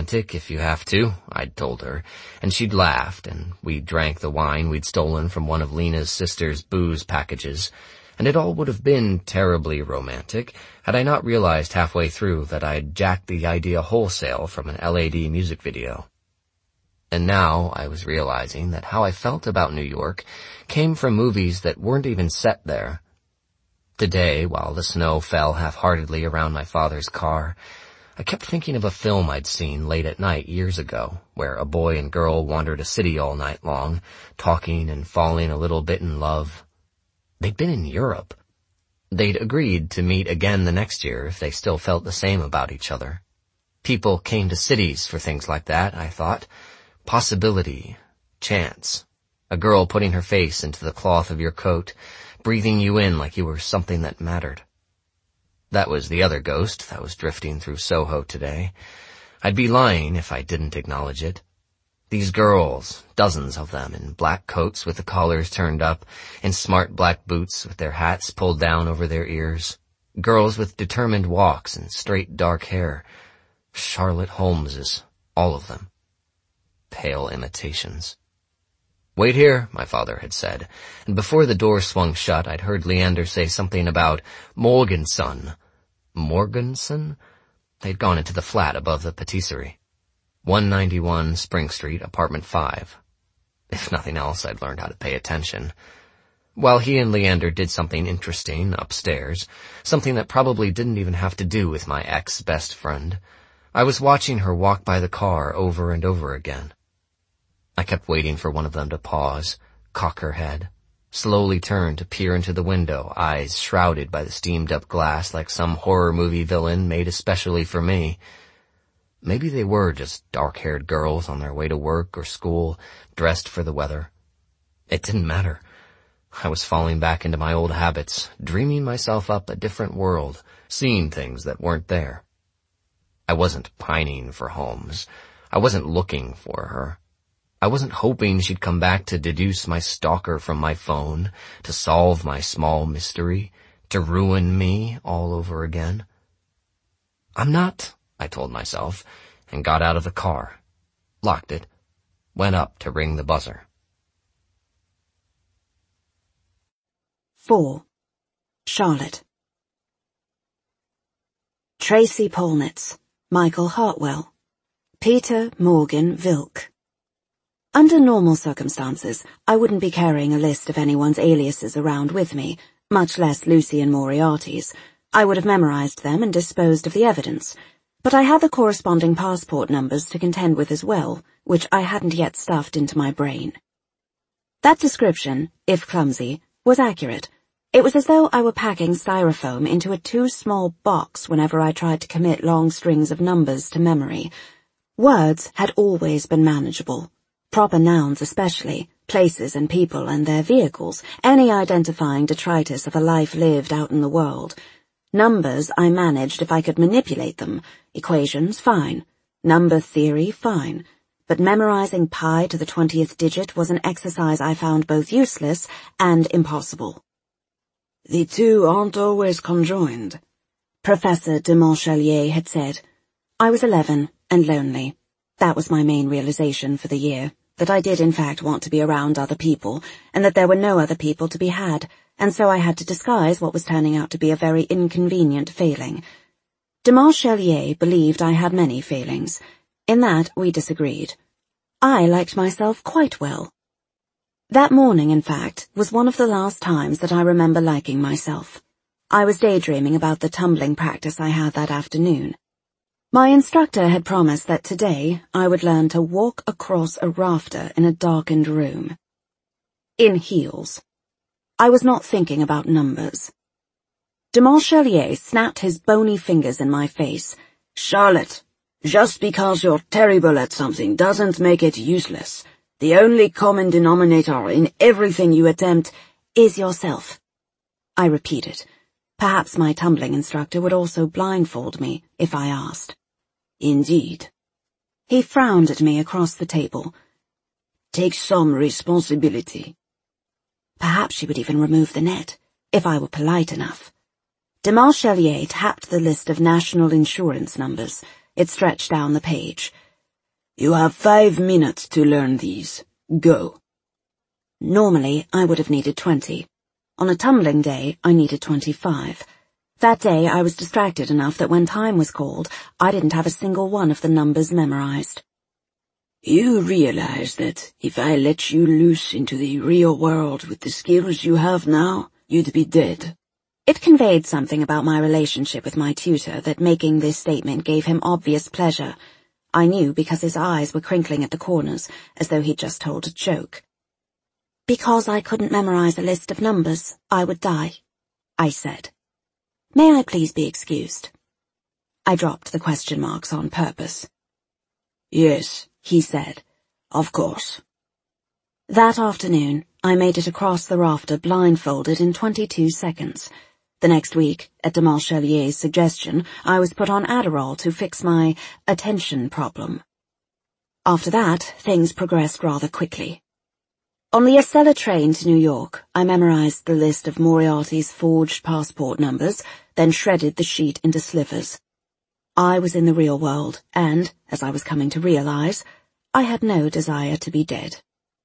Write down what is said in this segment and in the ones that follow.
romantic if you have to, I'd told her, and she'd laughed, and we drank the wine we'd stolen from one of Lena's sister's booze packages, and it all would have been terribly romantic had I not realized halfway through that I'd jacked the idea wholesale from an LAD music video. And now I was realizing that how I felt about New York came from movies that weren't even set there. Today, while the snow fell half-heartedly around my father's car, I kept thinking of a film I'd seen late at night years ago, where a boy and girl wandered a city all night long, talking and falling a little bit in love. They'd been in Europe. They'd agreed to meet again the next year if they still felt the same about each other. People came to cities for things like that, I thought. Possibility, chance, a girl putting her face into the cloth of your coat, breathing you in like you were something that mattered. That was the other ghost that was drifting through Soho today. I'd be lying if I didn't acknowledge it. These girls, dozens of them, in black coats with the collars turned up, in smart black boots with their hats pulled down over their ears. Girls with determined walks and straight dark hair. Charlotte Holmeses, all of them. Pale imitations. "Wait here," my father had said, and before the door swung shut, I'd heard Leander say something about Morgenson. Morgenson? They'd gone into the flat above the patisserie. 191 Spring Street, apartment 5. If nothing else, I'd learned how to pay attention. While he and Leander did something interesting upstairs, something that probably didn't even have to do with my ex-best friend, I was watching her walk by the car over and over again. I kept waiting for one of them to pause, cock her head, slowly turn to peer into the window, eyes shrouded by the steamed-up glass like some horror movie villain made especially for me. Maybe they were just dark-haired girls on their way to work or school, dressed for the weather. It didn't matter. I was falling back into my old habits, dreaming myself up a different world, seeing things that weren't there. I wasn't pining for Holmes. I wasn't looking for her. I wasn't hoping she'd come back to deduce my stalker from my phone, to solve my small mystery, to ruin me all over again. I'm not, I told myself, and got out of the car, locked it, went up to ring the buzzer. 4. Charlotte. Tracy Polnitz, Michael Hartwell, Peter Morgan Vilk. Under normal circumstances, I wouldn't be carrying a list of anyone's aliases around with me, much less Lucian Moriarty's. I would have memorized them and disposed of the evidence. But I had the corresponding passport numbers to contend with as well, which I hadn't yet stuffed into my brain. That description, if clumsy, was accurate. It was as though I were packing styrofoam into a too small box whenever I tried to commit long strings of numbers to memory. Words had always been manageable. Proper nouns especially, places and people and their vehicles, any identifying detritus of a life lived out in the world. Numbers I managed if I could manipulate them. Equations, fine. Number theory, fine. But memorizing pi to the 20th digit was an exercise I found both useless and impossible. "The two aren't always conjoined," Professor de Montchelier had said. I was 11 and lonely. That was my main realization for the year. That I did in fact want to be around other people, and that there were no other people to be had, and so I had to disguise what was turning out to be a very inconvenient failing. De Montchelier believed I had many failings. In that we disagreed. I liked myself quite well. That morning, in fact, was one of the last times that I remember liking myself. I was daydreaming about the tumbling practice I had that afternoon. My instructor had promised that today I would learn to walk across a rafter in a darkened room. In heels. I was not thinking about numbers. De Montchelier snapped his bony fingers in my face. "Charlotte, just because you're terrible at something doesn't make it useless. The only common denominator in everything you attempt is yourself." I repeated. Perhaps my tumbling instructor would also blindfold me if I asked. "Indeed." He frowned at me across the table. "Take some responsibility." Perhaps she would even remove the net, if I were polite enough. De Montchelier tapped the list of national insurance numbers. It stretched down the page. You have 5 minutes to learn these. Go. Normally, I would have needed 20. On a tumbling day, I needed 25. That day, I was distracted enough that when time was called, I didn't have a single one of the numbers memorized. You realize that if I let you loose into the real world with the skills you have now, you'd be dead. It conveyed something about my relationship with my tutor that making this statement gave him obvious pleasure. I knew because his eyes were crinkling at the corners, as though he'd just told a joke. Because I couldn't memorize a list of numbers, I would die, I said. May I please be excused? I dropped the question marks on purpose. Yes, he said. Of course. That afternoon, I made it across the rafter blindfolded in 22 seconds. The next week, at de Marchelier's suggestion, I was put on Adderall to fix my attention problem. After that, things progressed rather quickly. On the Acela train to New York, I memorized the list of Moriarty's forged passport numbers, then shredded the sheet into slivers. I was in the real world, and, as I was coming to realize, I had no desire to be dead.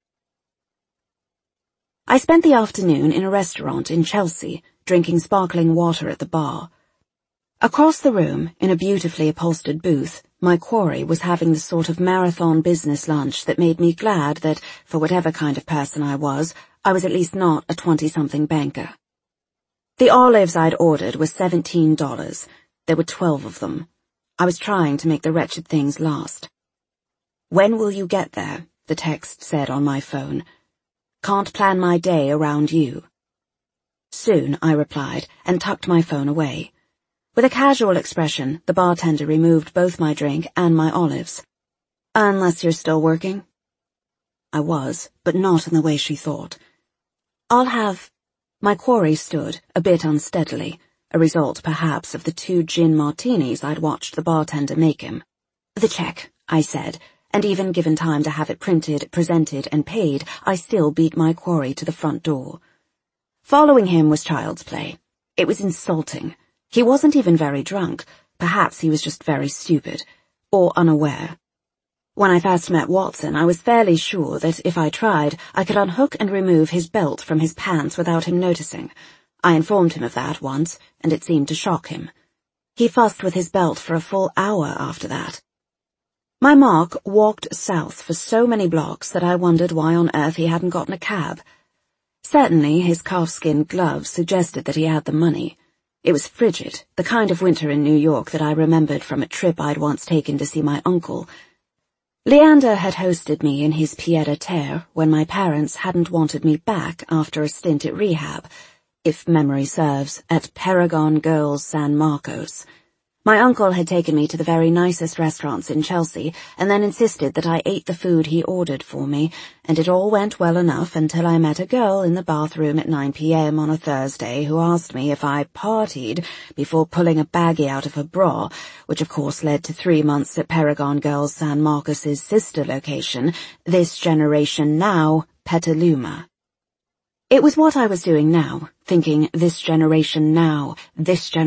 I spent the afternoon in a restaurant in Chelsea, drinking sparkling water at the bar. Across the room, in a beautifully upholstered booth, my quarry was having the sort of marathon business lunch that made me glad that, for whatever kind of person I was at least not a 20-something banker. The olives I'd ordered were $17. There were 12 of them. I was trying to make the wretched things last. When will you get there? The text said on my phone. Can't plan my day around you. Soon, I replied, and tucked my phone away. With a casual expression, the bartender removed both my drink and my olives. Unless you're still working? I was, but not in the way she thought. I'll have... My quarry stood, a bit unsteadily, a result perhaps of the 2 gin martinis I'd watched the bartender make him. The check, I said, and even given time to have it printed, presented, and paid, I still beat my quarry to the front door. Following him was child's play. It was insulting. He wasn't even very drunk. Perhaps he was just very stupid. Or unaware. When I first met Watson, I was fairly sure that if I tried, I could unhook and remove his belt from his pants without him noticing. I informed him of that once, and it seemed to shock him. He fussed with his belt for a full hour after that. My Mark walked south for so many blocks that I wondered why on earth he hadn't gotten a cab. Certainly his calfskin gloves suggested that he had the money. It was frigid, the kind of winter in New York that I remembered from a trip I'd once taken to see my uncle. Leander had hosted me in his pied-à-terre when my parents hadn't wanted me back after a stint at rehab, if memory serves, at Paragon Girls San Marcos. My uncle had taken me to the very nicest restaurants in Chelsea and then insisted that I ate the food he ordered for me, and it all went well enough until I met a girl in the bathroom at 9 p.m. on a Thursday who asked me if I partied before pulling a baggie out of her bra, which of course led to 3 months at Paragon Girls San Marcos's sister location, This Generation Now, Petaluma. It was what I was doing now, thinking this generation now, to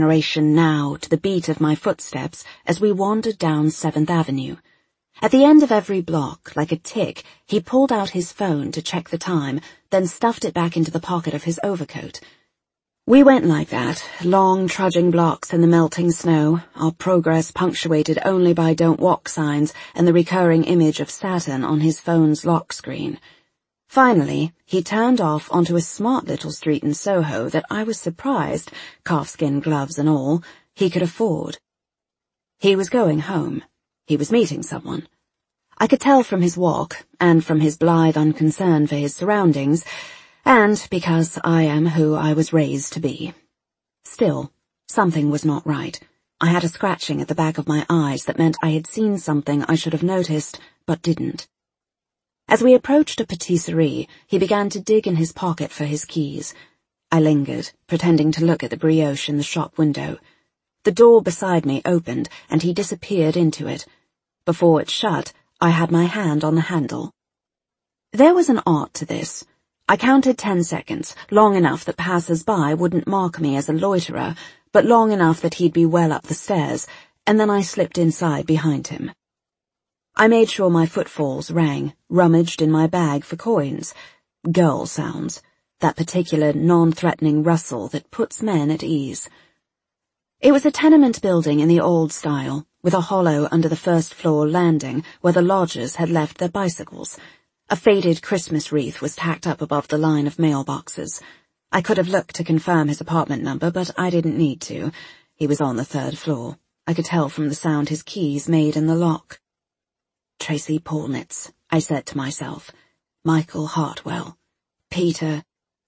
the beat of my footsteps as we wandered down 7th Avenue. At the end of every block, like a tick, he pulled out his phone to check the time, then stuffed it back into the pocket of his overcoat. We went like that, long trudging blocks in the melting snow, our progress punctuated only by don't walk signs and the recurring image of Saturn on his phone's lock screen. Finally, he turned off onto a smart little street in Soho that I was surprised, calfskin gloves and all, he could afford. He was going home. He was meeting someone. I could tell from his walk, and from his blithe unconcern for his surroundings, and because I am who I was raised to be. Still, something was not right. I had a scratching at the back of my eyes that meant I had seen something I should have noticed, but didn't. As we approached a patisserie, he began to dig in his pocket for his keys. I lingered, pretending to look at the brioche in the shop window. The door beside me opened, and he disappeared into it. Before it shut, I had my hand on the handle. There was an art to this. I counted 10 seconds, long enough that passers-by wouldn't mark me as a loiterer, but long enough that he'd be well up the stairs, and then I slipped inside behind him. I made sure my footfalls rang, rummaged in my bag for coins. Girl sounds, that particular non-threatening rustle that puts men at ease. It was a tenement building in the old style, with a hollow under the first-floor landing where the lodgers had left their bicycles. A faded Christmas wreath was tacked up above the line of mailboxes. I could have looked to confirm his apartment number, but I didn't need to. He was on the 3rd floor. I could tell from the sound his keys made in the lock. Tracy Polnitz, I said to myself. Michael Hartwell. Peter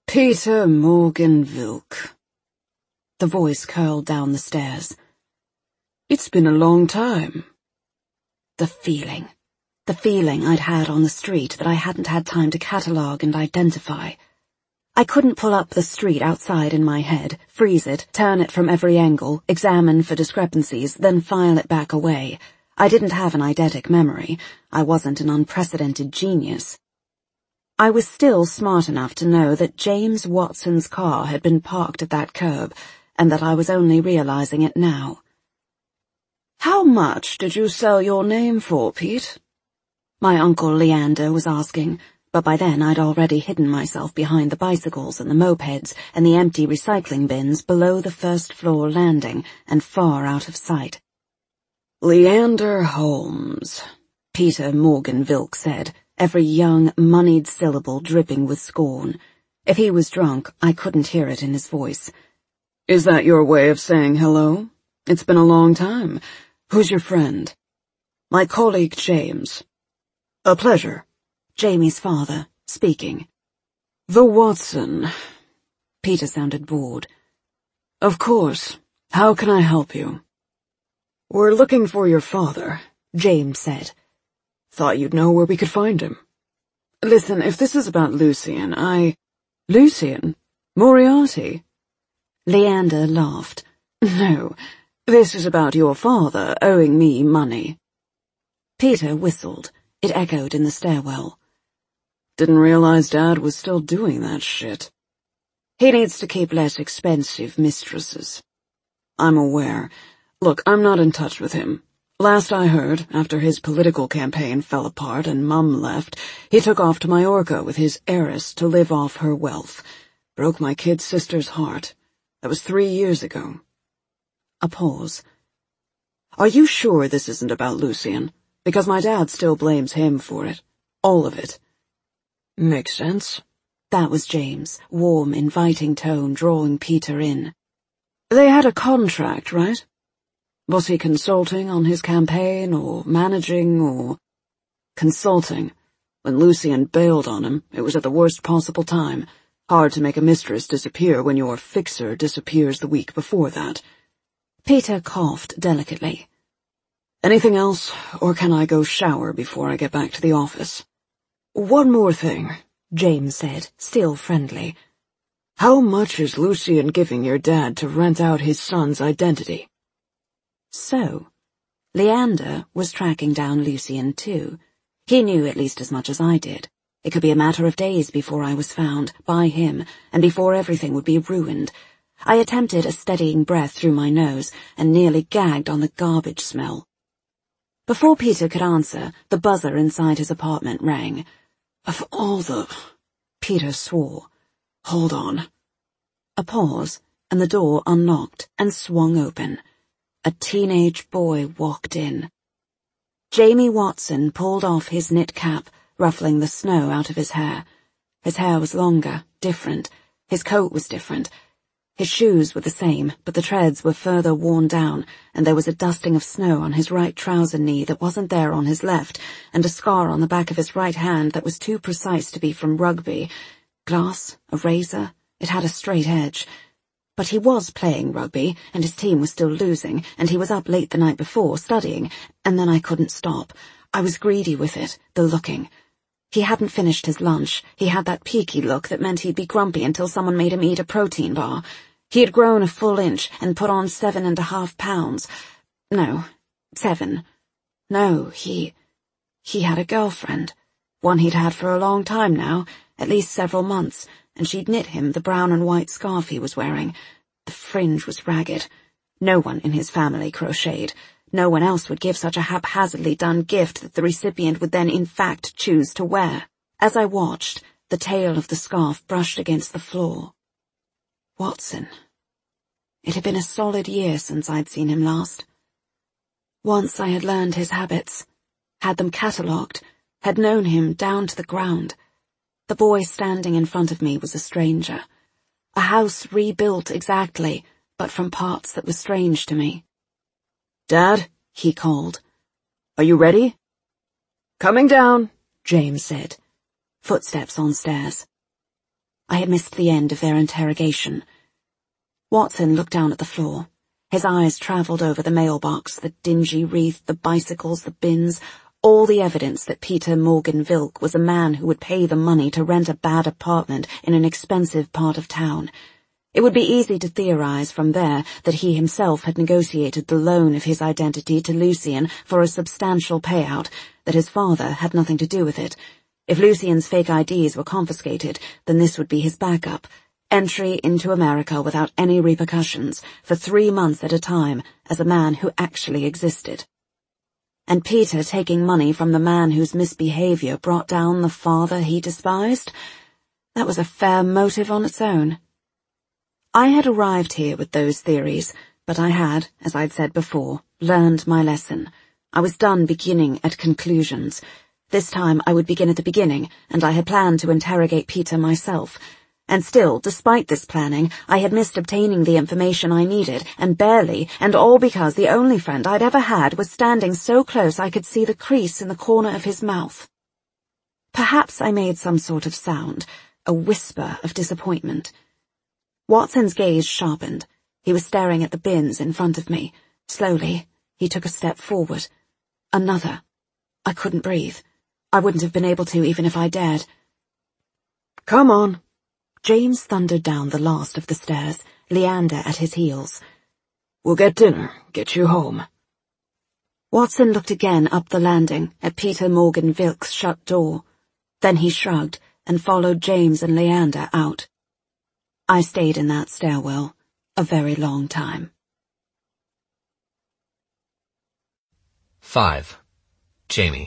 Morgan Vilk. The voice curled down the stairs. It's been a long time. The feeling I'd had on the street that I hadn't had time to catalogue and identify. I couldn't pull up the street outside in my head, freeze it, turn it from every angle, examine for discrepancies, then file it back away. I didn't have an eidetic memory. I wasn't an unprecedented genius. I was still smart enough to know that James Watson's car had been parked at that curb, and that I was only realizing it now. How much did you sell your name for, Pete? My Uncle Leander was asking, but by then I'd already hidden myself behind the bicycles and the mopeds and the empty recycling bins below the first-floor landing and far out of sight. Leander Holmes, Peter Morgan Vilk said, every young, moneyed syllable dripping with scorn. If he was drunk, I couldn't hear it in his voice. Is that your way of saying hello? It's been a long time. Who's your friend? My colleague James. A pleasure. Jamie's father, speaking. The Watson. Peter sounded bored. Of course. How can I help you? We're looking for your father, James said. Thought you'd know where we could find him. Listen, if this is about Lucien, Lucien? Moriarty? Leander laughed. No, this is about your father owing me money. Peter whistled. It echoed in the stairwell. Didn't realize Dad was still doing that shit. He needs to keep less expensive mistresses. I'm aware. Look, I'm not in touch with him. Last I heard, after his political campaign fell apart and Mum left, he took off to Majorca with his heiress to live off her wealth. Broke my kid sister's heart. That was 3 years ago. A pause. Are you sure this isn't about Lucien? Because my dad still blames him for it. All of it. Makes sense. That was James' warm, inviting tone drawing Peter in. They had a contract, right? Was he consulting on his campaign, or managing, or... Consulting. When Lucien bailed on him, it was at the worst possible time. Hard to make a mistress disappear when your fixer disappears the week before that. Peter coughed delicately. Anything else, or can I go shower before I get back to the office? One more thing, James said, still friendly. How much is Lucien giving your dad to rent out his son's identity? So, Leander was tracking down Lucien too. He knew at least as much as I did. It could be a matter of days before I was found, by him, and before everything would be ruined. I attempted a steadying breath through my nose and nearly gagged on the garbage smell. Before Peter could answer, the buzzer inside his apartment rang. Of all the... Peter swore. Hold on. A pause, and the door unlocked and swung open. A teenage boy walked in. Jamie Watson pulled off his knit cap, ruffling the snow out of his hair. His hair was longer, different. His coat was different. His shoes were the same, but the treads were further worn down, and there was a dusting of snow on his right trouser knee that wasn't there on his left, and a scar on the back of his right hand that was too precise to be from rugby. Glass, a razor, it had a straight edge. But he was playing rugby, and his team was still losing, and he was up late the night before, studying, and then I couldn't stop. I was greedy with it, the looking. He hadn't finished his lunch. He had that peaky look that meant he'd be grumpy until someone made him eat a protein bar. He had grown a full inch and put on 7.5 pounds. No, 7. No, he had a girlfriend. One he'd had for a long time now, at least several months, and she'd knit him the brown and white scarf he was wearing. The fringe was ragged. No one in his family crocheted. No one else would give such a haphazardly done gift that the recipient would then in fact choose to wear. As I watched, the tail of the scarf brushed against the floor. Watson. It had been a solid year since I'd seen him last. Once I had learned his habits, had them catalogued, had known him down to the ground. The boy standing in front of me was a stranger. A house rebuilt exactly, but from parts that were strange to me. "Dad," he called. "Are you ready?" "Coming down," James said. Footsteps on stairs. I had missed the end of their interrogation. Watson looked down at the floor. His eyes travelled over the mailbox, the dingy wreath, the bicycles, the bins, all the evidence that Peter Morgan Vilk was a man who would pay the money to rent a bad apartment in an expensive part of town. It would be easy to theorize from there that he himself had negotiated the loan of his identity to Lucien for a substantial payout, that his father had nothing to do with it. If Lucien's fake IDs were confiscated, then this would be his backup. Entry into America without any repercussions, for 3 months at a time, as a man who actually existed. And Peter taking money from the man whose misbehavior brought down the father he despised? That was a fair motive on its own. I had arrived here with those theories, but I had, as I'd said before, learned my lesson. I was done beginning at conclusions. This time I would begin at the beginning, and I had planned to interrogate Peter myself. And still, despite this planning, I had missed obtaining the information I needed, and barely, and all because the only friend I'd ever had was standing so close I could see the crease in the corner of his mouth. Perhaps I made some sort of sound, a whisper of disappointment. Watson's gaze sharpened. He was staring at the bins in front of me. Slowly, he took a step forward. Another. I couldn't breathe. I wouldn't have been able to even if I dared. "Come on." James thundered down the last of the stairs, Leander at his heels. "We'll get dinner, get you home." Watson looked again up the landing at Peter Morgan Vilk's shut door. Then he shrugged and followed James and Leander out. I stayed in that stairwell a very long time. 5. Jamie.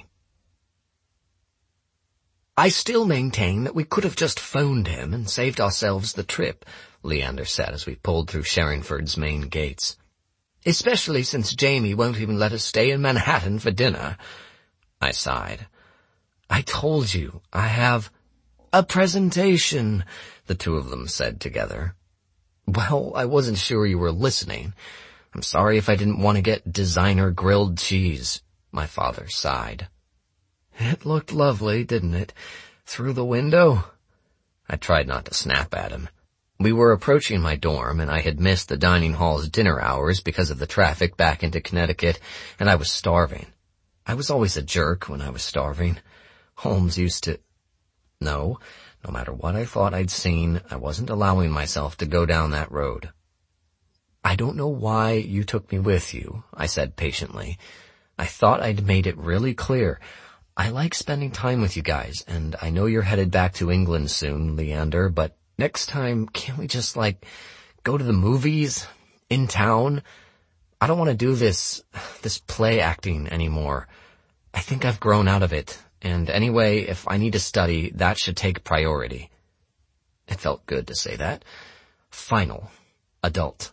"I still maintain that we could have just phoned him and saved ourselves the trip," Leander said as we pulled through Sherringford's main gates. "Especially since Jamie won't even let us stay in Manhattan for dinner." I sighed. "I told you, I have a presentation," the two of them said together. "Well, I wasn't sure you were listening. I'm sorry if I didn't want to get designer grilled cheese," my father sighed. "It looked lovely, didn't it? Through the window?" I tried not to snap at him. We were approaching my dorm, and I had missed the dining hall's dinner hours because of the traffic back into Connecticut, and I was starving. I was always a jerk when I was starving. Holmes used to... No matter what I thought I'd seen, I wasn't allowing myself to go down that road. "I don't know why you took me with you," I said patiently. "I thought I'd made it really clear. I like spending time with you guys, and I know you're headed back to England soon, Leander, but next time, can't we just, go to the movies? In town? I don't want to do this play acting anymore. I think I've grown out of it, and anyway, if I need to study, that should take priority." It felt good to say that. Final. Adult.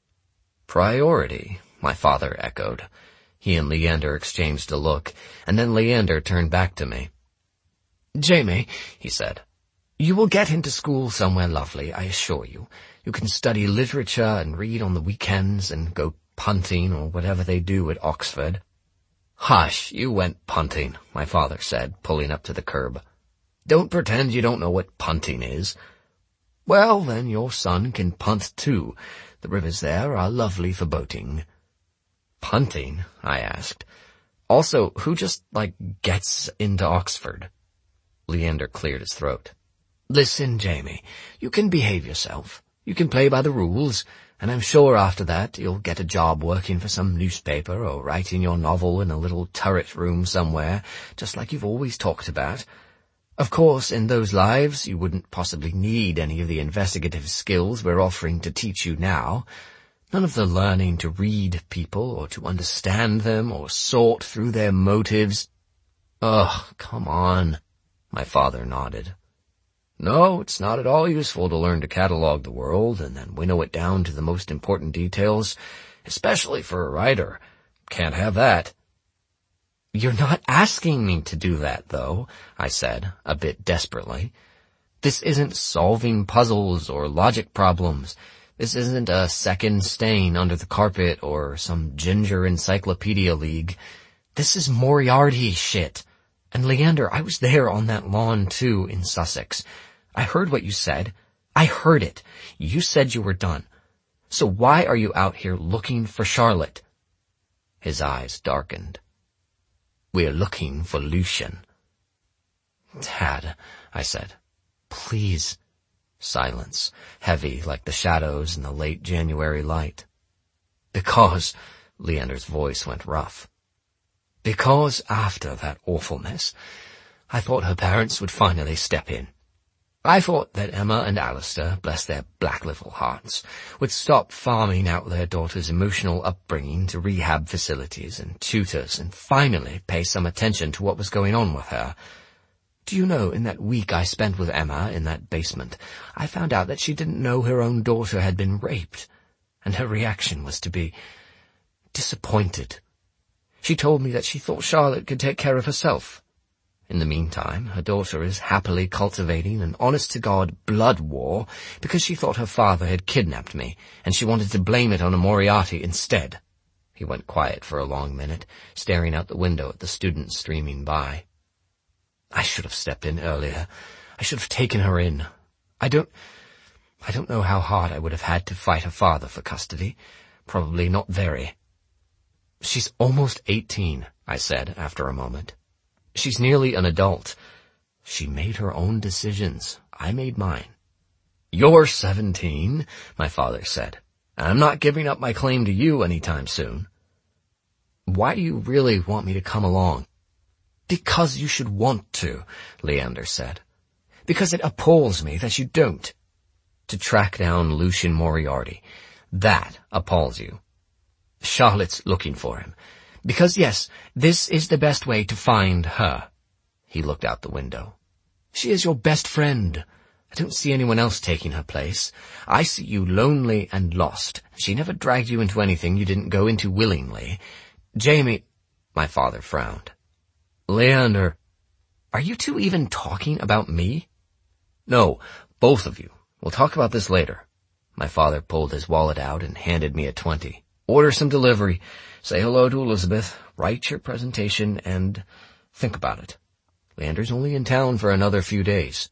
"Priority," my father echoed. He and Leander exchanged a look, and then Leander turned back to me. "Jamie," he said, "you will get into school somewhere lovely, I assure you. You can study literature and read on the weekends and go punting or whatever they do at Oxford." "Hush, you went punting," my father said, pulling up to the curb. "Don't pretend you don't know what punting is." "Well, then your son can punt too. The rivers there are lovely for boating." "Punting?" I asked. "Also, who just, gets into Oxford?" Leander cleared his throat. "Listen, Jamie, you can behave yourself. You can play by the rules, and I'm sure after that you'll get a job working for some newspaper or writing your novel in a little turret room somewhere, just like you've always talked about. Of course, in those lives, you wouldn't possibly need any of the investigative skills we're offering to teach you now. None of the learning to read people or to understand them or sort through their motives. Ugh, come on. My father nodded. No, it's not at all useful to learn to catalog the world and then winnow it down to the most important details, especially for a writer. Can't have that. You're not asking me to do that, though, I said, a bit desperately. This isn't solving puzzles or logic problems. This isn't a second stain under the carpet or some ginger encyclopedia league. This is Moriarty shit. And Leander, I was there on that lawn, too, in Sussex. I heard what you said. I heard it. You said you were done. So why are you out here looking for Charlotte? His eyes darkened. We're looking for Lucian. Dad, I said, please. Silence, heavy like the shadows in the late January light. Because, Leander's voice went rough. Because after that awfulness, I thought her parents would finally step in. I thought that Emma and Alistair, bless their black little hearts, would stop farming out their daughter's emotional upbringing to rehab facilities and tutors and finally pay some attention to what was going on with her. Do you know, in that week I spent with Emma in that basement, I found out that she didn't know her own daughter had been raped, and her reaction was to be disappointed. She told me that she thought Charlotte could take care of herself. In the meantime, her daughter is happily cultivating an honest-to-God blood war because she thought her father had kidnapped me, and she wanted to blame it on a Moriarty instead. He went quiet for a long minute, staring out the window at the students streaming by. I should have stepped in earlier. I should have taken her in. I don't know how hard I would have had to fight her father for custody. Probably not very. She's almost 18, I said after a moment. She's nearly an adult. She made her own decisions. I made mine. You're 17, my father said. I'm not giving up my claim to you anytime soon. Why do you really want me to come along? Because you should want to, Leander said. Because it appalls me that you don't. To track down Lucian Moriarty. That appalls you. Charlotte's looking for him. Because, yes, this is the best way to find her. He looked out the window. She is your best friend. I don't see anyone else taking her place. I see you lonely and lost. She never dragged you into anything you didn't go into willingly. Jamie, my father frowned. Leander, are you two even talking about me? No, both of you. We'll talk about this later. My father pulled his wallet out and handed me a 20. Order some delivery. Say hello to Elizabeth, write your presentation, and think about it. Leander's only in town for another few days.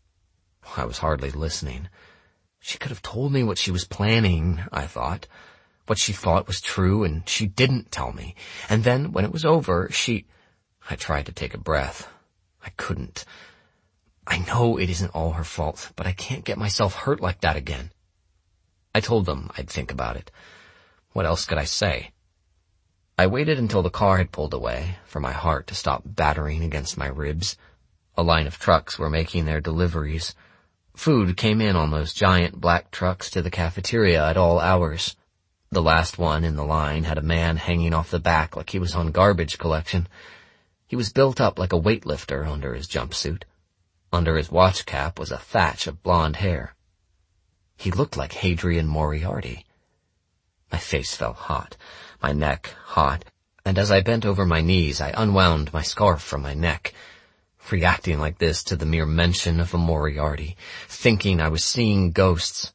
I was hardly listening. She could have told me what she was planning, I thought. What she thought was true, and she didn't tell me. And then, when it was over, I tried to take a breath. I couldn't. I know it isn't all her fault, but I can't get myself hurt like that again. I told them I'd think about it. What else could I say? I waited until the car had pulled away, for my heart to stop battering against my ribs. A line of trucks were making their deliveries. Food came in on those giant black trucks to the cafeteria at all hours. The last one in the line had a man hanging off the back like he was on garbage collection. He was built up like a weightlifter under his jumpsuit. Under his watch cap was a thatch of blonde hair. He looked like Hadrian Moriarty. My face felt hot, my neck hot, and as I bent over my knees, I unwound my scarf from my neck, reacting like this to the mere mention of a Moriarty, thinking I was seeing ghosts.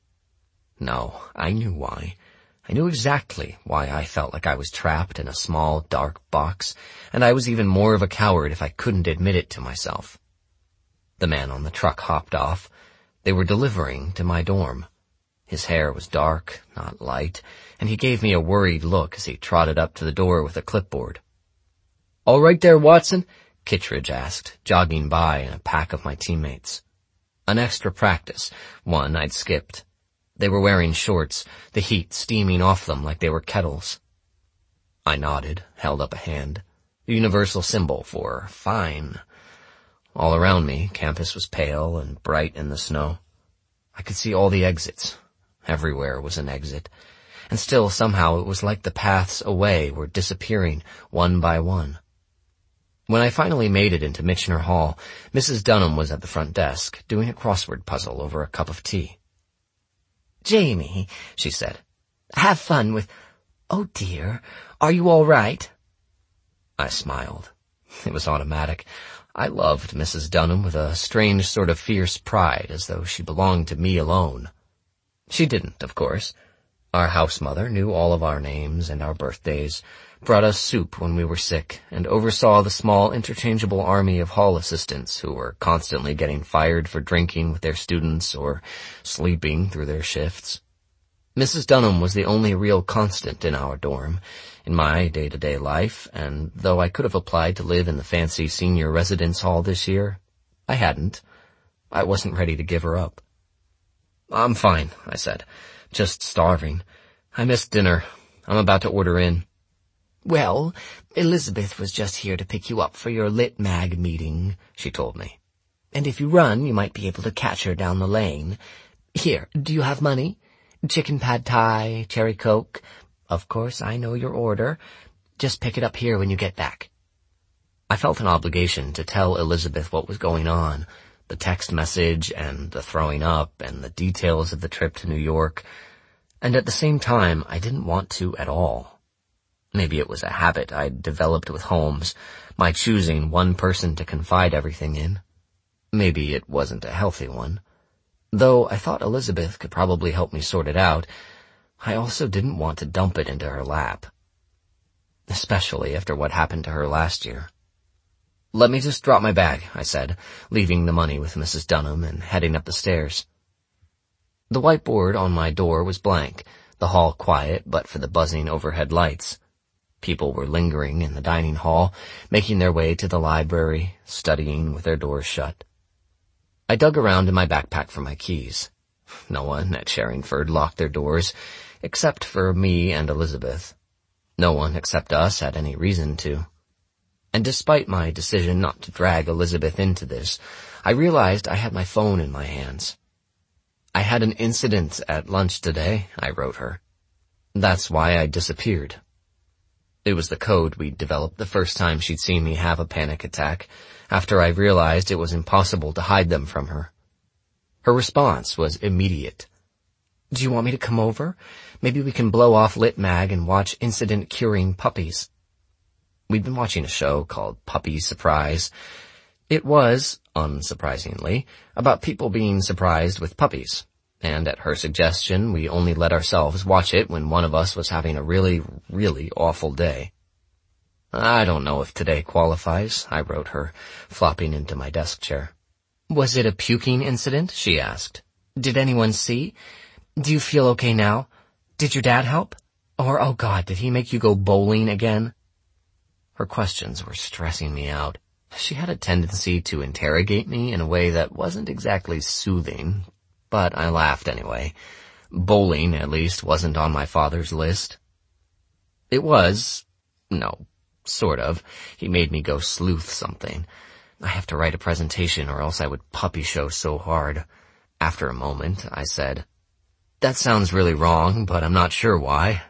No, I knew why. I knew exactly why I felt like I was trapped in a small, dark box, and I was even more of a coward if I couldn't admit it to myself. The man on the truck hopped off. They were delivering to my dorm. His hair was dark, not light, and he gave me a worried look as he trotted up to the door with a clipboard. All right there, Watson? Kittredge asked, jogging by in a pack of my teammates. An extra practice, one I'd skipped. They were wearing shorts, the heat steaming off them like they were kettles. I nodded, held up a hand, the universal symbol for fine. All around me, campus was pale and bright in the snow. I could see all the exits. Everywhere was an exit. and still somehow it was like the paths away were disappearing one by one. When I finally made it into Michener Hall, Mrs. Dunham was at the front desk, doing a crossword puzzle over a cup of tea. "Jamie," she said, "have fun with— Oh dear, are you all right?" I smiled. It was automatic. I loved Mrs. Dunham with a strange sort of fierce pride, as though she belonged to me alone. She didn't, of course. Our house mother knew all of our names and our birthdays, brought us soup when we were sick, and oversaw the small interchangeable army of hall assistants who were constantly getting fired for drinking with their students or sleeping through their shifts. Mrs. Dunham was the only real constant in our dorm, in my day-to-day life, and though I could have applied to live in the fancy senior residence hall this year, I hadn't. I wasn't ready to give her up. "I'm fine," I said. "Just starving. I missed dinner. I'm about to order in." "Well, Elizabeth was just here to pick you up for your Lit Mag meeting," she told me. "And if you run, you might be able to catch her down the lane. Here, do you have money? Chicken pad thai, cherry coke. Of course, I know your order. Just pick it up here when you get back." I felt an obligation to tell Elizabeth what was going on, the text message and the throwing up and the details of the trip to New York, and at the same time, I didn't want to at all. Maybe it was a habit I'd developed with Holmes, my choosing one person to confide everything in. Maybe it wasn't a healthy one. Though I thought Elizabeth could probably help me sort it out, I also didn't want to dump it into her lap. Especially after what happened to her last year. "Let me just drop my bag," I said, leaving the money with Mrs. Dunham and heading up the stairs. The whiteboard on my door was blank, the hall quiet but for the buzzing overhead lights. People were lingering in the dining hall, making their way to the library, studying with their doors shut. I dug around in my backpack for my keys. No one at Sherringford locked their doors, except for me and Elizabeth. No one except us had any reason to. And despite my decision not to drag Elizabeth into this, I realized I had my phone in my hands. "I had an incident at lunch today," I wrote her. "That's why I disappeared." It was the code we'd developed the first time she'd seen me have a panic attack, after I realized it was impossible to hide them from her. Her response was immediate. "Do you want me to come over? Maybe we can blow off Lit Mag and watch Incident Curing Puppies." We'd been watching a show called Puppy Surprise. It was, unsurprisingly, about people being surprised with puppies, and at her suggestion we only let ourselves watch it when one of us was having a really, really awful day. "I don't know if today qualifies," I wrote her, flopping into my desk chair. "Was it a puking incident?" she asked. "Did anyone see? Do you feel okay now? Did your dad help? Or, oh God, did he make you go bowling again?" Her questions were stressing me out. She had a tendency to interrogate me in a way that wasn't exactly soothing, but I laughed anyway. Bowling, at least, wasn't on my father's list. It was. No, sort of. He made me go sleuth something. I have to write a presentation or else I would puppy show so hard. After a moment, I said, "That sounds really wrong, but I'm not sure why."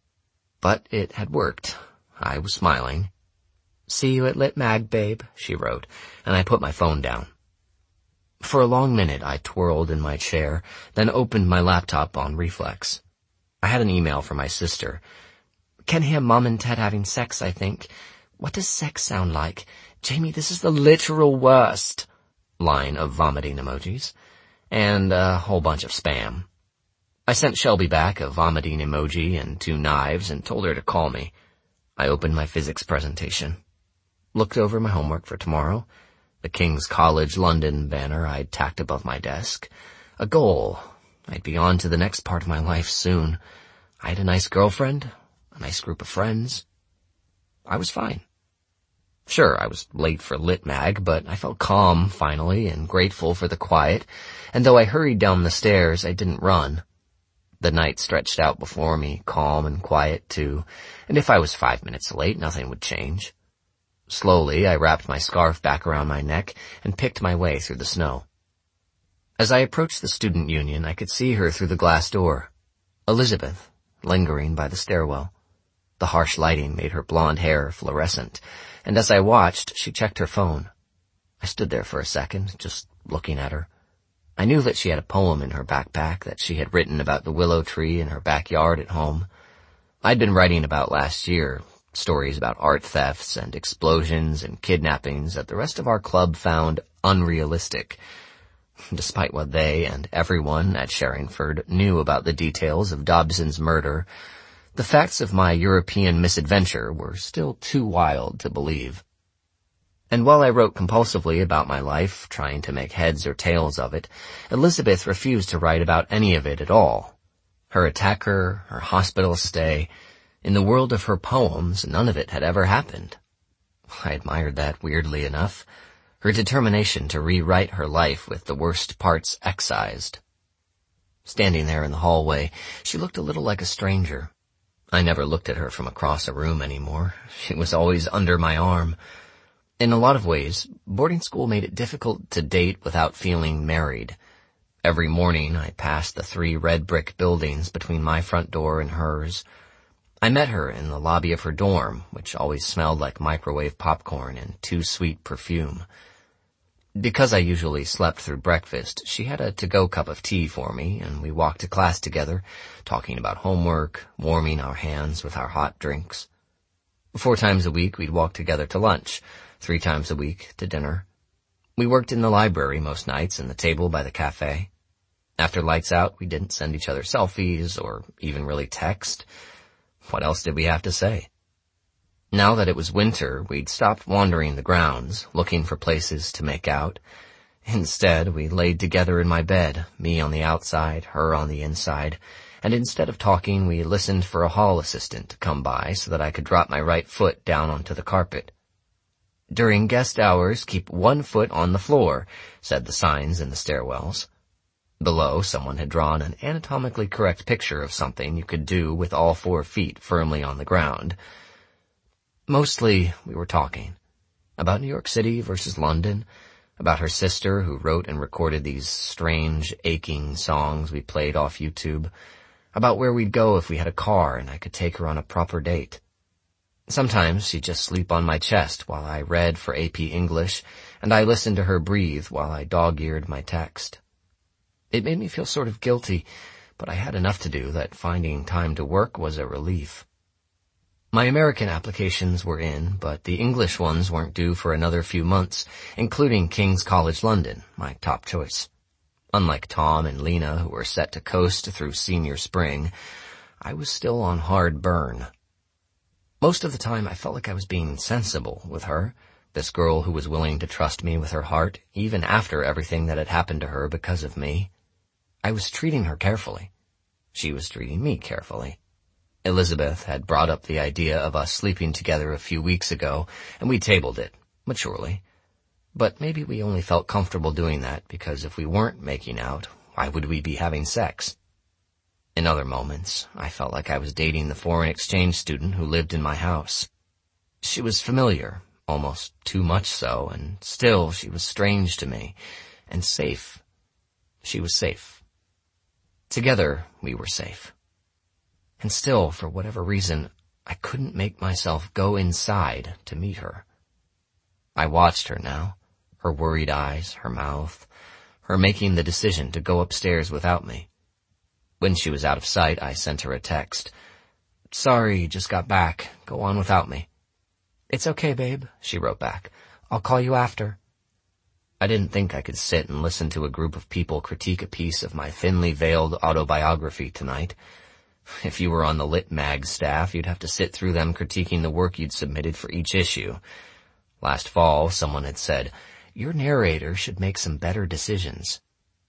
But it had worked. I was smiling. "See you at Lit Mag, babe," she wrote, and I put my phone down. For a long minute I twirled in my chair, then opened my laptop on reflex. I had an email from my sister. "Can hear Mom and Ted having sex, I think. What does sex sound like? Jamie, this is the literal worst." Line of vomiting emojis. And a whole bunch of spam. I sent Shelby back a vomiting emoji and 2 knives and told her to call me. I opened my physics presentation. Looked over my homework for tomorrow. The King's College London banner I'd tacked above my desk. A goal. I'd be on to the next part of my life soon. I had a nice girlfriend, a nice group of friends. I was fine. Sure, I was late for Lit Mag, but I felt calm, finally, and grateful for the quiet, and though I hurried down the stairs, I didn't run. The night stretched out before me, calm and quiet, too, and if I was 5 minutes late, nothing would change. Slowly, I wrapped my scarf back around my neck and picked my way through the snow. As I approached the student union, I could see her through the glass door. Elizabeth, lingering by the stairwell. The harsh lighting made her blonde hair fluorescent, and as I watched, she checked her phone. I stood there for a second, just looking at her. I knew that she had a poem in her backpack that she had written about the willow tree in her backyard at home. I'd been writing about last year, stories about art thefts and explosions and kidnappings that the rest of our club found unrealistic. Despite what they and everyone at Sherringford knew about the details of Dobson's murder, the facts of my European misadventure were still too wild to believe. And while I wrote compulsively about my life, trying to make heads or tails of it, Elizabeth refused to write about any of it at all. Her attacker, her hospital stay, in the world of her poems, none of it had ever happened. I admired that, weirdly enough. Her determination to rewrite her life with the worst parts excised. Standing there in the hallway, she looked a little like a stranger. I never looked at her from across a room anymore. She was always under my arm. In a lot of ways, boarding school made it difficult to date without feeling married. Every morning I passed the 3 red brick buildings between my front door and hers. I met her in the lobby of her dorm, which always smelled like microwave popcorn and too sweet perfume. Because I usually slept through breakfast, she had a to-go cup of tea for me, and we walked to class together, talking about homework, warming our hands with our hot drinks. 4 times a week we'd walk together to lunch, 3 times a week to dinner. We worked in the library most nights and the table by the cafe. After lights out, we didn't send each other selfies or even really text. What else did we have to say? Now that it was winter, we'd stopped wandering the grounds, looking for places to make out. Instead, we laid together in my bed, me on the outside, her on the inside, and instead of talking, we listened for a hall assistant to come by so that I could drop my right foot down onto the carpet. During guest hours, keep 1 foot on the floor, said the signs in the stairwells. Below, someone had drawn an anatomically correct picture of something you could do with all 4 feet firmly on the ground. Mostly, we were talking. About New York City versus London, about her sister who wrote and recorded these strange, aching songs we played off YouTube, about where we'd go if we had a car and I could take her on a proper date. Sometimes she'd just sleep on my chest while I read for AP English, and I listened to her breathe while I dog-eared my text. It made me feel sort of guilty, but I had enough to do that finding time to work was a relief. My American applications were in, but the English ones weren't due for another few months, including King's College London, my top choice. Unlike Tom and Lena, who were set to coast through senior spring, I was still on hard burn. Most of the time I felt like I was being sensible with her, this girl who was willing to trust me with her heart, even after everything that had happened to her because of me. I was treating her carefully. She was treating me carefully. Elizabeth had brought up the idea of us sleeping together a few weeks ago, and we tabled it, maturely. But maybe we only felt comfortable doing that because if we weren't making out, why would we be having sex? In other moments, I felt like I was dating the foreign exchange student who lived in my house. She was familiar, almost too much so, and still she was strange to me, and safe. She was safe. Together, we were safe. And still, for whatever reason, I couldn't make myself go inside to meet her. I watched her now, her worried eyes, her mouth, her making the decision to go upstairs without me. When she was out of sight, I sent her a text. "Sorry, just got back. Go on without me." "It's okay, babe," she wrote back. "I'll call you after." I didn't think I could sit and listen to a group of people critique a piece of my thinly veiled autobiography tonight. If you were on the Lit Mag staff, you'd have to sit through them critiquing the work you'd submitted for each issue. Last fall, someone had said, "Your narrator should make some better decisions."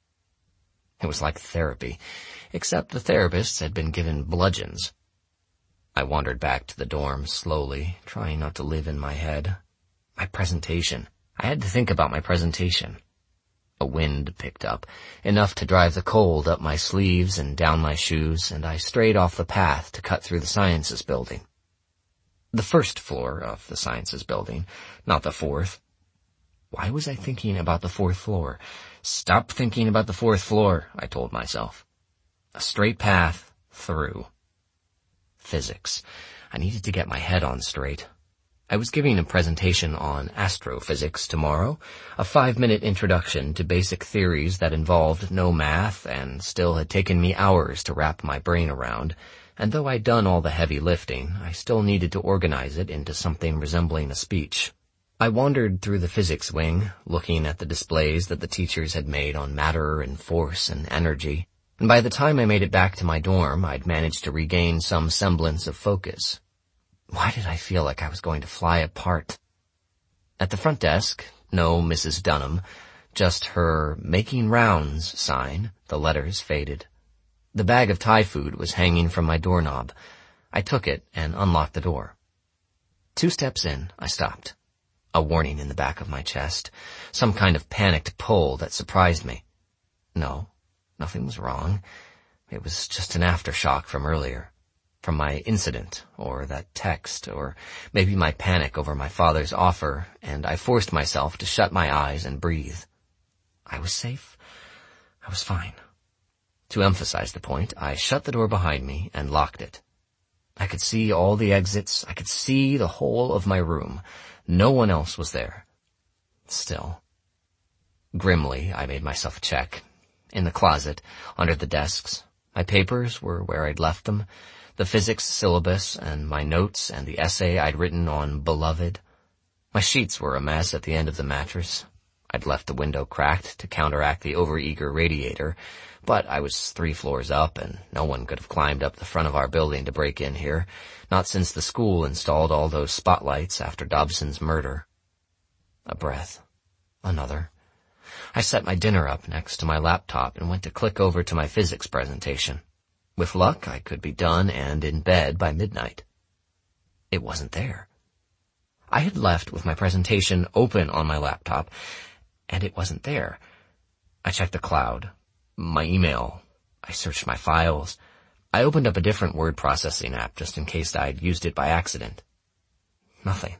It was like therapy, except the therapists had been given bludgeons. I wandered back to the dorm slowly, trying not to live in my head. My presentation. I had to think about my presentation. A wind picked up, enough to drive the cold up my sleeves and down my shoes, and I strayed off the path to cut through the Sciences Building. The first floor of the Sciences Building, not the 4th. Why was I thinking about the 4th floor? Stop thinking about the 4th floor, I told myself. A straight path through. Physics. I needed to get my head on straight. I was giving a presentation on astrophysics tomorrow, a 5-minute introduction to basic theories that involved no math and still had taken me hours to wrap my brain around, and though I'd done all the heavy lifting, I still needed to organize it into something resembling a speech. I wandered through the physics wing, looking at the displays that the teachers had made on matter and force and energy, and by the time I made it back to my dorm, I'd managed to regain some semblance of focus. Why did I feel like I was going to fly apart? At the front desk, no Mrs. Dunham, just her making rounds sign, the letters faded. The bag of Thai food was hanging from my doorknob. I took it and unlocked the door. 2 steps in, I stopped. A warning in the back of my chest, some kind of panicked pull that surprised me. No, nothing was wrong. It was just an aftershock from earlier, from my incident, or that text, or maybe my panic over my father's offer, and I forced myself to shut my eyes and breathe. I was safe. I was fine. To emphasize the point, I shut the door behind me and locked it. I could see all the exits. I could see the whole of my room. No one else was there. Still. Grimly, I made myself check. In the closet, under the desks. My papers were where I'd left them. The physics syllabus and my notes and the essay I'd written on Beloved. My sheets were a mess at the end of the mattress. I'd left the window cracked to counteract the overeager radiator, but I was 3 floors up and no one could have climbed up the front of our building to break in here, not since the school installed all those spotlights after Dobson's murder. A breath. Another. I set my dinner up next to my laptop and went to click over to my physics presentation. With luck, I could be done and in bed by midnight. It wasn't there. I had left with my presentation open on my laptop, and it wasn't there. I checked the cloud, my email. I searched my files. I opened up a different word processing app just in case I'd used it by accident. Nothing.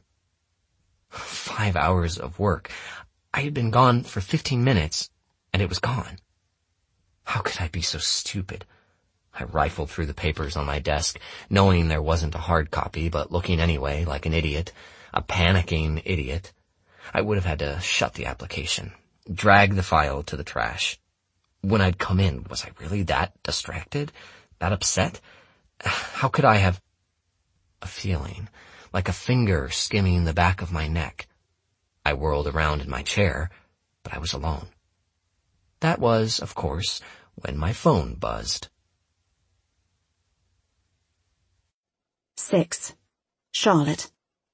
5 hours of work. I had been gone for 15 minutes, and it was gone. How could I be so stupid? I rifled through the papers on my desk, knowing there wasn't a hard copy, but looking anyway like an idiot, a panicking idiot. I would have had to shut the application, drag the file to the trash. When I'd come in, was I really that distracted? That upset? How could I have... A feeling, like a finger skimming the back of my neck. I whirled around in my chair, but I was alone. That was, of course, when my phone buzzed. 6. Charlotte.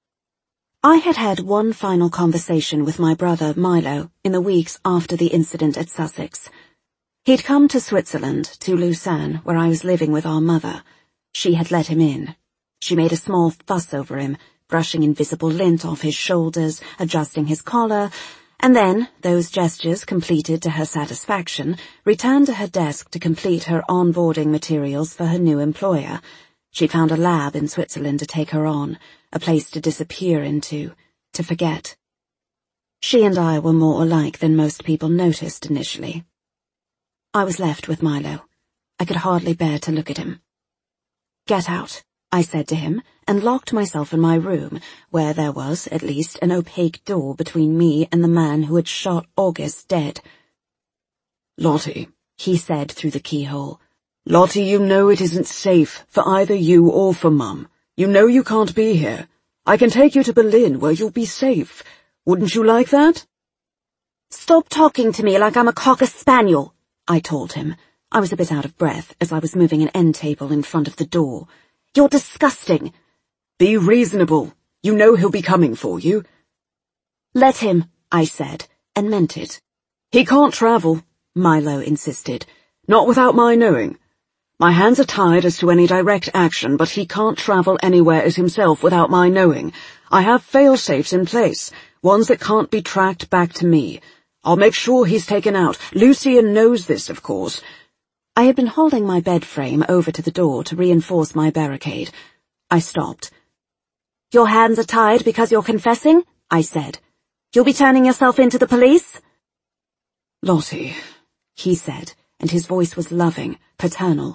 I had had one final conversation with my brother, Milo, in the weeks after the incident at Sussex. He'd come to Switzerland, to Lausanne, where I was living with our mother. She had let him in. She made a small fuss over him, brushing invisible lint off his shoulders, adjusting his collar, and then, those gestures completed to her satisfaction, returned to her desk to complete her onboarding materials for her new employer. She'd found a lab in Switzerland to take her on, a place to disappear into, to forget. She and I were more alike than most people noticed initially. I was left with Milo. I could hardly bear to look at him. "Get out," I said to him, and locked myself in my room, where there was, at least, an opaque door between me and the man who had shot August dead. "Lottie," he said through the keyhole. "Lottie, you know it isn't safe for either you or for Mum. You know you can't be here. I can take you to Berlin where you'll be safe. Wouldn't you like that?" "Stop talking to me like I'm a cocker spaniel," I told him. I was a bit out of breath as I was moving an end table in front of the door. "You're disgusting." "Be reasonable. You know he'll be coming for you." "Let him," I said, and meant it. "He can't travel," Milo insisted. "Not without my knowing. My hands are tied as to any direct action, but he can't travel anywhere as himself without my knowing. I have fail-safes in place, ones that can't be tracked back to me. I'll make sure he's taken out. Lucian knows this, of course." I had been holding my bed frame over to the door to reinforce my barricade. I stopped. "Your hands are tied because you're confessing?" I said. "You'll be turning yourself in to the police?" "Lottie," he said, and his voice was loving, paternal.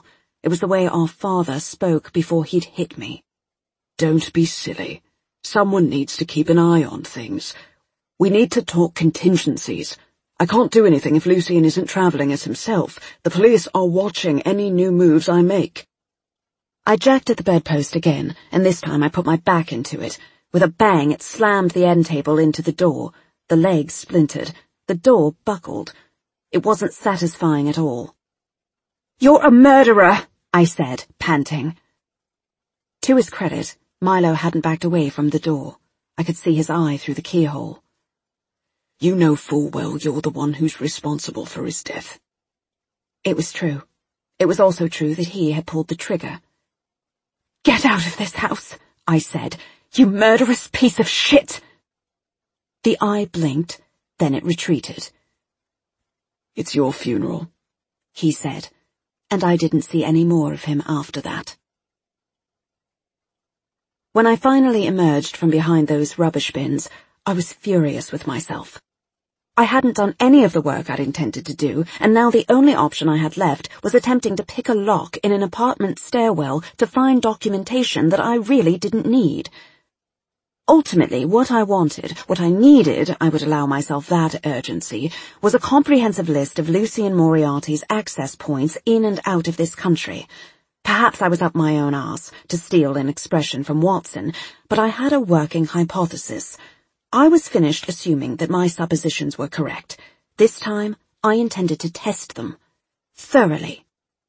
It was the way our father spoke before he'd hit me. Don't be silly. Someone needs to keep an eye on things. We need to talk contingencies. I can't do anything if Lucien isn't travelling as himself. The police are watching any new moves I make. I jacked at the bedpost again, and this time I put my back into it. With a bang, it slammed the end table into the door. The legs splintered. The door buckled. It wasn't satisfying at all. "You're a murderer," I said, panting. To his credit, Milo hadn't backed away from the door. I could see his eye through the keyhole. You know full well you're the one who's responsible for his death. It was true. It was also true that he had pulled the trigger. "Get out of this house," I said. "You murderous piece of shit!" The eye blinked, then it retreated. It's your funeral, he said, and I didn't see any more of him after that. When I finally emerged from behind those rubbish bins, I was furious with myself. I hadn't done any of the work I'd intended to do, and now the only option I had left was attempting to pick a lock in an apartment stairwell to find documentation that I really didn't need. Ultimately, what I wanted, what I needed, I would allow myself that urgency, was a comprehensive list of Lucien Moriarty's access points in and out of this country. Perhaps I was up my own arse, to steal an expression from Watson, but I had a working hypothesis. I was finished assuming that my suppositions were correct. This time, I intended to test them. Thoroughly.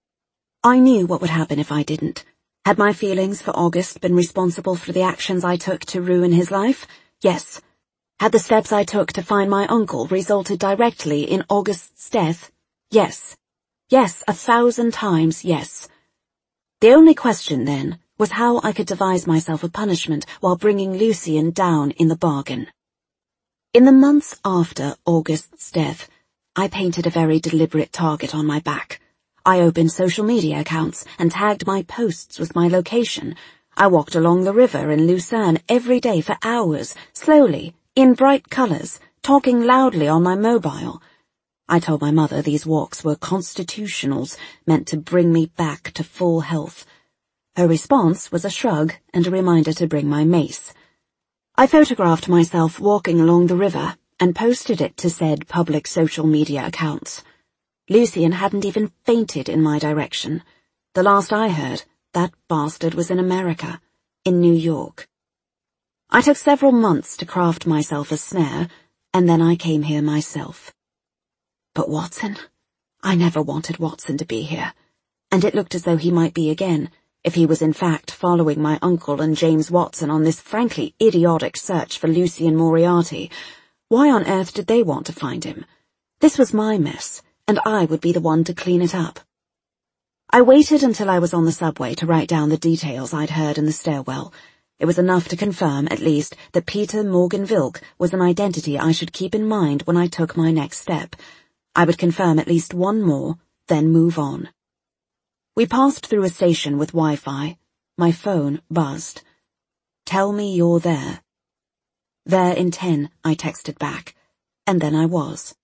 I knew what would happen if I didn't. Had my feelings for August been responsible for the actions I took to ruin his life? Yes. Had the steps I took to find my uncle resulted directly in August's death? Yes. Yes, 1,000 times yes. The only question, then, was how I could devise myself a punishment while bringing Lucien down in the bargain. In the months after August's death, I painted a very deliberate target on my back. I opened social media accounts and tagged my posts with my location. I walked along the river in Lucerne every day for hours, slowly, in bright colours, talking loudly on my mobile. I told my mother these walks were constitutionals, meant to bring me back to full health. Her response was a shrug and a reminder to bring my mace. I photographed myself walking along the river and posted it to said public social media accounts. Lucien hadn't even fainted in my direction. The last I heard, that bastard was in America, in New York. I took several months to craft myself a snare, and then I came here myself. But Watson? I never wanted Watson to be here, and it looked as though he might be again, if he was in fact following my uncle and James Watson on this frankly idiotic search for Lucien Moriarty. Why on earth did they want to find him? This was my mess, and I would be the one to clean it up. I waited until I was on the subway to write down the details I'd heard in the stairwell. It was enough to confirm, at least, that Peter Morgan Vilk was an identity I should keep in mind when I took my next step. I would confirm at least one more, then move on. We passed through a station with Wi-Fi. My phone buzzed. "Tell me you're there." "There in 10, I texted back. And then I was.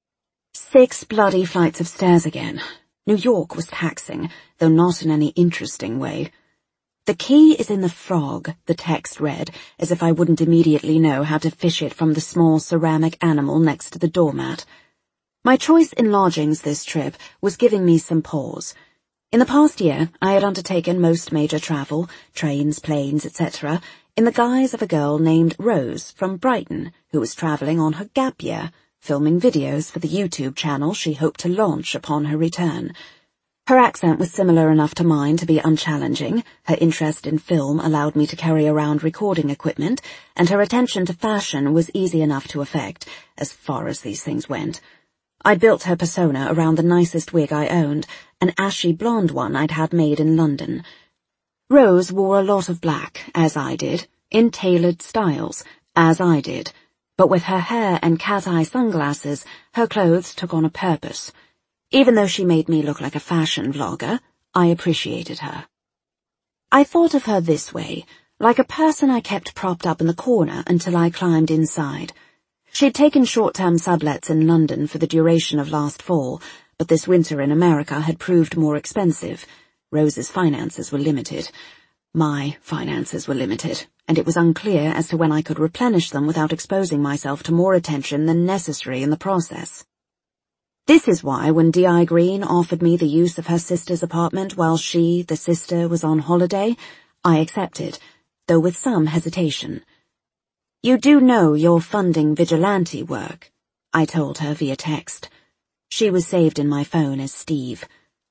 6 bloody flights of stairs again. New York was taxing, though not in any interesting way. "The key is in the frog," the text read, as if I wouldn't immediately know how to fish it from the small ceramic animal next to the doormat. My choice in lodgings this trip was giving me some pause. In the past year, I had undertaken most major travel, trains, planes, etc., in the guise of a girl named Rose from Brighton, who was travelling on her gap year, filming videos for the YouTube channel she hoped to launch upon her return. Her accent was similar enough to mine to be unchallenging, her interest in film allowed me to carry around recording equipment, and her attention to fashion was easy enough to affect, as far as these things went. I'd built her persona around the nicest wig I owned, an ashy blonde one I'd had made in London. Rose wore a lot of black, as I did, in tailored styles, as I did, but with her hair and cat-eye sunglasses, her clothes took on a purpose. Even though she made me look like a fashion vlogger, I appreciated her. I thought of her this way, like a person I kept propped up in the corner until I climbed inside. She'd taken short-term sublets in London for the duration of last fall, but this winter in America had proved more expensive. Rose's finances were limited. My finances were limited, and it was unclear as to when I could replenish them without exposing myself to more attention than necessary in the process. This is why when Di Green offered me the use of her sister's apartment while she, the sister, was on holiday, I accepted, though with some hesitation. "You do know you're funding vigilante work," I told her via text. She was saved in my phone as Steve.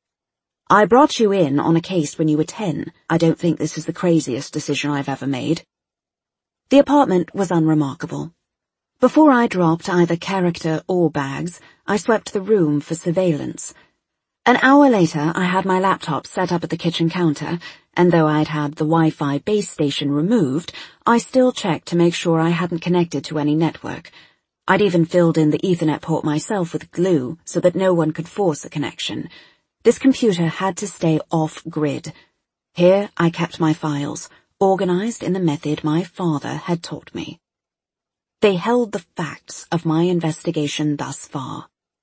"I brought you in on a case when you were 10. I don't think this is the craziest decision I've ever made." The apartment was unremarkable. Before I dropped either character or bags, I swept the room for surveillance. An hour later, I had my laptop set up at the kitchen counter, and though I'd had the Wi-Fi base station removed, I still checked to make sure I hadn't connected to any network. I'd even filled in the Ethernet port myself with glue so that no one could force a connection. This computer had to stay off-grid. Here I kept my files, organized in the method my father had taught me. They held the facts of my investigation thus far.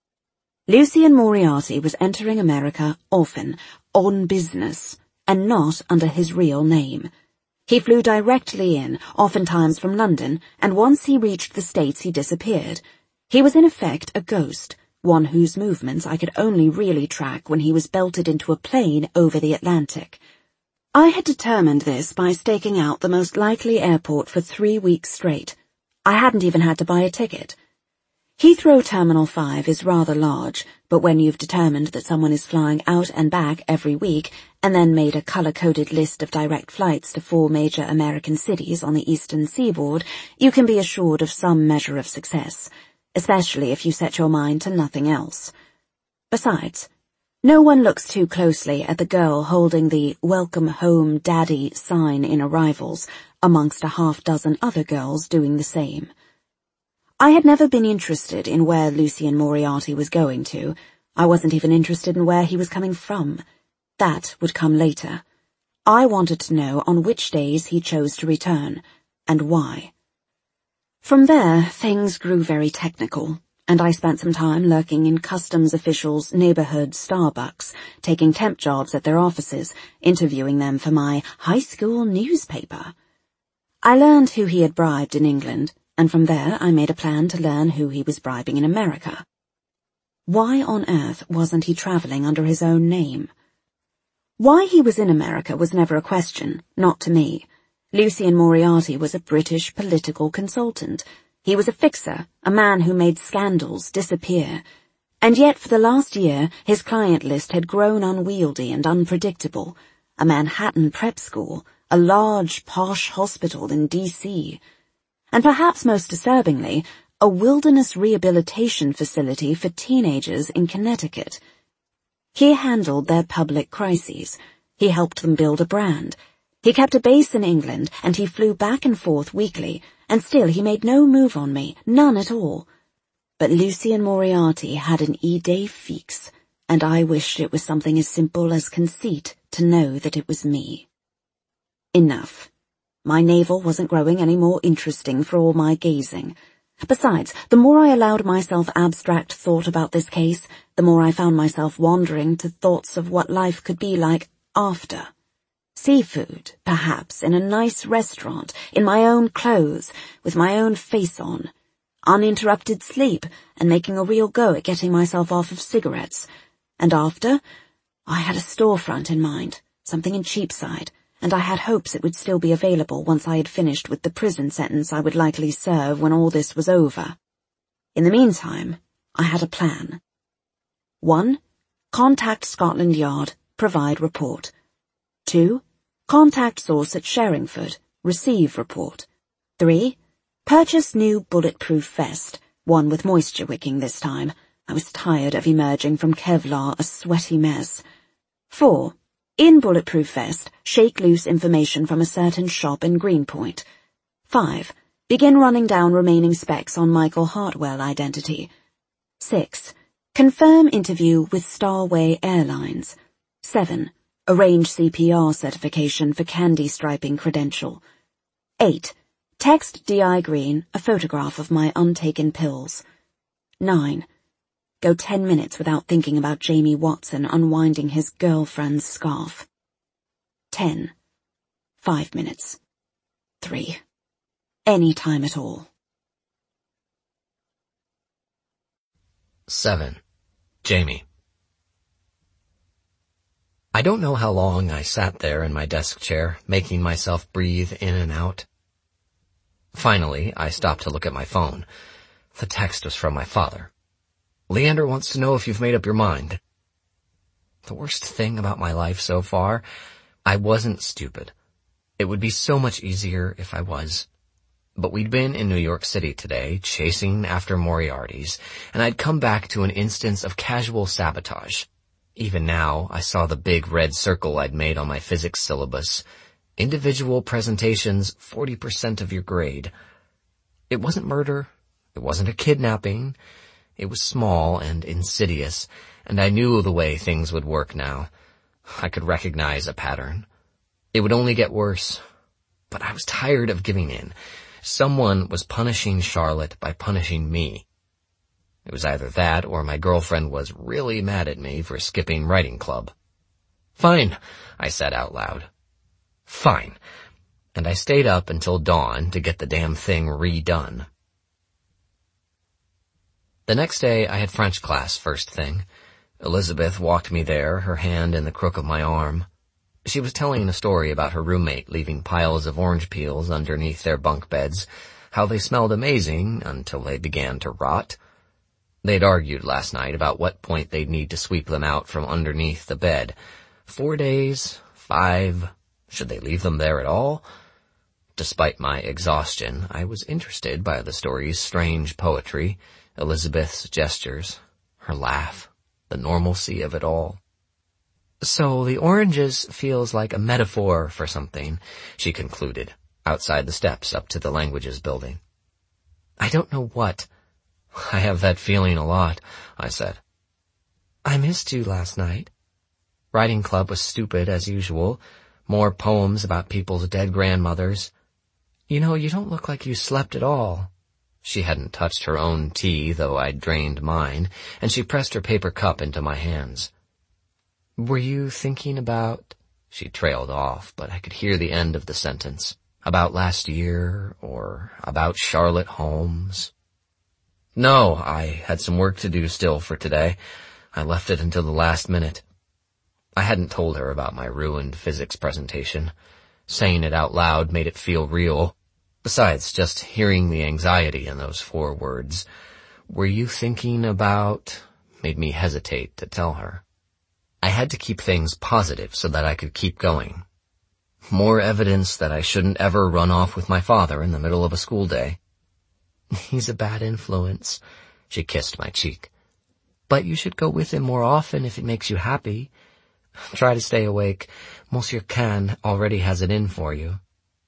Lucien Moriarty was entering America often, on business, and not under his real name. He flew directly in, oftentimes from London, and once he reached the States he disappeared. He was in effect a ghost, one whose movements I could only really track when he was belted into a plane over the Atlantic. I had determined this by staking out the most likely airport for 3 weeks straight. I hadn't even had to buy a ticket. Heathrow Terminal 5 is rather large, but when you've determined that someone is flying out and back every week, and then made a colour-coded list of direct flights to 4 major American cities on the eastern seaboard, you can be assured of some measure of success, especially if you set your mind to nothing else. Besides, no one looks too closely at the girl holding the "Welcome Home, Daddy" sign in arrivals, amongst a half-dozen other girls doing the same. I had never been interested in where Lucien Moriarty was going to. I wasn't even interested in where he was coming from. That would come later. I wanted to know on which days he chose to return, and why. From there, things grew very technical, and I spent some time lurking in customs officials' neighborhood Starbucks, taking temp jobs at their offices, interviewing them for my high school newspaper. I learned who he had bribed in England, and from there I made a plan to learn who he was bribing in America. Why on earth wasn't he traveling under his own name? Why he was in America was never a question, not to me. Lucien Moriarty was a British political consultant. He was a fixer, a man who made scandals disappear. And yet for the last year, his client list had grown unwieldy and unpredictable. A Manhattan prep school, a large, posh hospital in D.C., and perhaps most disturbingly, a wilderness rehabilitation facility for teenagers in Connecticut. He handled their public crises. He helped them build a brand. He kept a base in England, and he flew back and forth weekly, and still he made no move on me, none at all. But Lucien Moriarty had an idée fixe, and I wished it was something as simple as conceit to know that it was me. Enough. My navel wasn't growing any more interesting for all my gazing. Besides, the more I allowed myself abstract thought about this case, the more I found myself wandering to thoughts of what life could be like after. Seafood, perhaps, in a nice restaurant, in my own clothes, with my own face on. Uninterrupted sleep, and making a real go at getting myself off of cigarettes. And after, I had a storefront in mind, something in Cheapside, and I had hopes it would still be available once I had finished with the prison sentence I would likely serve when all this was over. In the meantime, I had a plan. 1. Contact Scotland Yard, provide report. 2. Contact source at Sherringford, receive report. 3. Purchase new bulletproof vest, one with moisture wicking this time. I was tired of emerging from Kevlar a sweaty mess. 4. In bulletproof vest, shake loose information from a certain shop in Greenpoint. 5. Begin running down remaining specs on Michael Hartwell identity. 6. Confirm interview with Starway Airlines. 7. Arrange CPR certification for candy striping credential. 8. Text D.I. Green a photograph of my untaken pills. 9. go 10 minutes without thinking about Jamie Watson unwinding his girlfriend's scarf. 10. 5 minutes. 3. Any time at all. 7. Jamie. I don't know how long I sat there in my desk chair, making myself breathe in and out. Finally, I stopped to look at my phone. The text was from my father. "Leander wants to know if you've made up your mind." The worst thing about my life so far, I wasn't stupid. It would be so much easier if I was. But we'd been in New York City today, chasing after Moriartys, and I'd come back to an instance of casual sabotage. Even now, I saw the big red circle I'd made on my physics syllabus. Individual presentations, 40% of your grade. It wasn't murder. It wasn't a kidnapping. It was small and insidious, and I knew the way things would work now. I could recognize a pattern. It would only get worse. But I was tired of giving in. Someone was punishing Charlotte by punishing me. It was either that or my girlfriend was really mad at me for skipping writing club. "Fine," I said out loud. "Fine." And I stayed up until dawn to get the damn thing redone. The next day I had French class first thing. Elizabeth walked me there, her hand in the crook of my arm. She was telling a story about her roommate leaving piles of orange peels underneath their bunk beds, how they smelled amazing until they began to rot. They'd argued last night about what point they'd need to sweep them out from underneath the bed. 4 days? 5? Should they leave them there at all? Despite my exhaustion, I was interested by the story's strange poetry, Elizabeth's gestures, her laugh, the normalcy of it all. "So the oranges feels like a metaphor for something," she concluded, outside the steps up to the languages building. "I don't know what." "I have that feeling a lot," I said. "I missed you last night. Writing club was stupid as usual. More poems about people's dead grandmothers. You know, you don't look like you slept at all." She hadn't touched her own tea, though I'd drained mine, and she pressed her paper cup into my hands. "Were you thinking about—" She trailed off, but I could hear the end of the sentence. "About last year, or about Charlotte Holmes?" "No, I had some work to do still for today. I left it until the last minute." I hadn't told her about my ruined physics presentation. Saying it out loud made it feel real. Besides, just hearing the anxiety in those 4 words, "Were you thinking about—" made me hesitate to tell her. I had to keep things positive so that I could keep going. More evidence that I shouldn't ever run off with my father in the middle of a school day. "He's a bad influence." She kissed my cheek. "But you should go with him more often if it makes you happy. Try to stay awake. Monsieur Kahn already has it in for you."